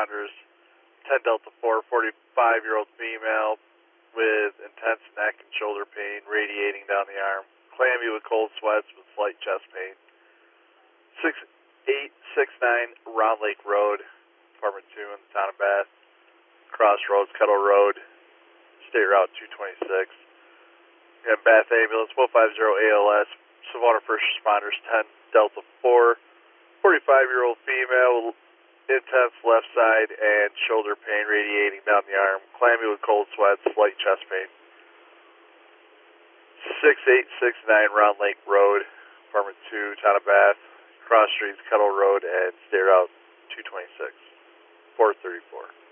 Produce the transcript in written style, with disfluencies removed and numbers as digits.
responders. 10 Delta 4, 45-year-old female with intense neck and shoulder pain radiating down the arm. Clammy with cold sweats with slight chest pain. 6869 Round Lake Road, Apartment 2 in the town of Bath. Crossroads, Kettle Road, State Route 226. We have Bath Ambulance, 150 ALS, Savannah First Responders, 10 Delta 4, 45-year-old female with intense left side and shoulder pain radiating down the arm. Clammy with cold sweats, slight chest pain. 6869 Round Lake Road, Apartment 2, Town of Bath, Cross Streets, Kettle Road, and State Route 226, 434.